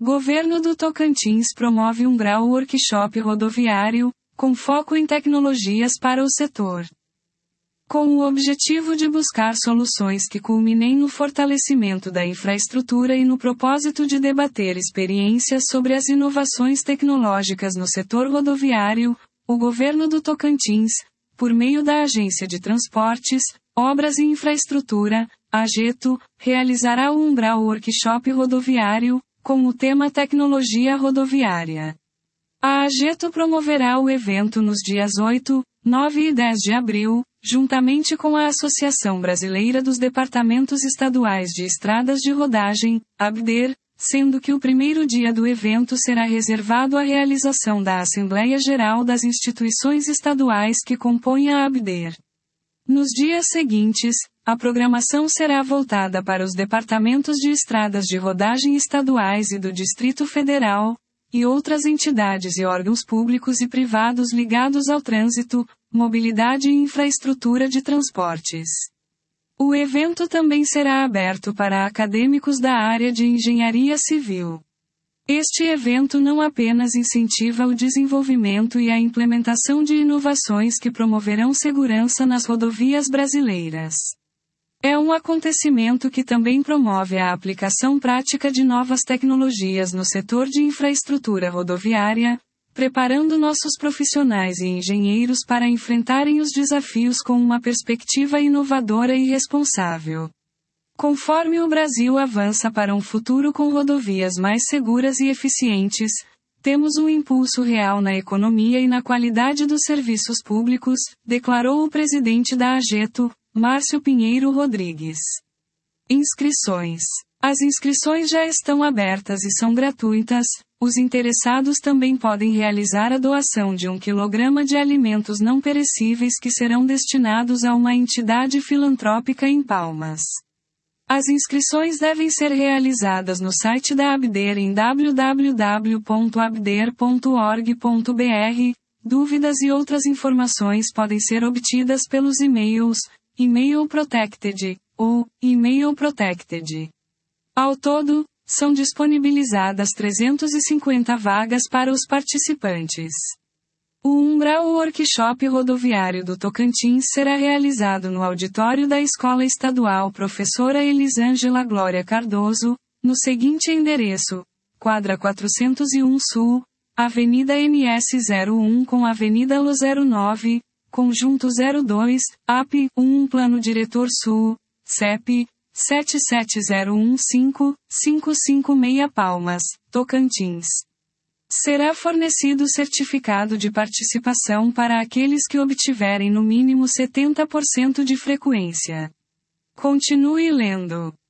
Governo do Tocantins promove um grau workshop rodoviário, com foco em tecnologias para o setor. Com o objetivo de buscar soluções que culminem no fortalecimento da infraestrutura e no propósito de debater experiências sobre as inovações tecnológicas no setor rodoviário, o Governo do Tocantins, por meio da Agência de Transportes, Obras e Infraestrutura, AGETO, realizará o Umbral Workshop Rodoviário, com o tema Tecnologia Rodoviária. A AGETO promoverá o evento nos dias 8, 9 e 10 de abril, juntamente com a Associação Brasileira dos Departamentos Estaduais de Estradas de Rodagem, ABDER, sendo que o primeiro dia do evento será reservado à realização da Assembleia Geral das instituições estaduais que compõem a ABDER. Nos dias seguintes, a programação será voltada para os departamentos de estradas de rodagem estaduais e do Distrito Federal, e outras entidades e órgãos públicos e privados ligados ao trânsito, mobilidade e infraestrutura de transportes. O evento também será aberto para acadêmicos da área de engenharia civil. Este evento não apenas incentiva o desenvolvimento e a implementação de inovações que promoverão segurança nas rodovias brasileiras. É um acontecimento que também promove a aplicação prática de novas tecnologias no setor de infraestrutura rodoviária, preparando nossos profissionais e engenheiros para enfrentarem os desafios com uma perspectiva inovadora e responsável. Conforme o Brasil avança para um futuro com rodovias mais seguras e eficientes, temos um impulso real na economia e na qualidade dos serviços públicos, declarou o presidente da AGETO, Márcio Pinheiro Rodrigues. Inscrições. As inscrições já estão abertas e são gratuitas. Os interessados também podem realizar a doação de 1 quilograma de alimentos não perecíveis que serão destinados a uma entidade filantrópica em Palmas. As inscrições devem ser realizadas no site da ABDER em www.abder.org.br. Dúvidas e outras informações podem ser obtidas pelos e-mails e-mail protected ou e-mail protected. Ao todo, são disponibilizadas 350 vagas para os participantes. O Umbral Workshop Rodoviário do Tocantins será realizado no auditório da Escola Estadual Professora Elisângela Glória Cardoso, no seguinte endereço: quadra 401 Sul, Avenida MS 01 com Avenida Lo 09, Conjunto 02, AP 1 Plano Diretor Sul, CEP 77015556 Palmas, Tocantins. Será fornecido certificado de participação para aqueles que obtiverem no mínimo 70% de frequência. Continue lendo.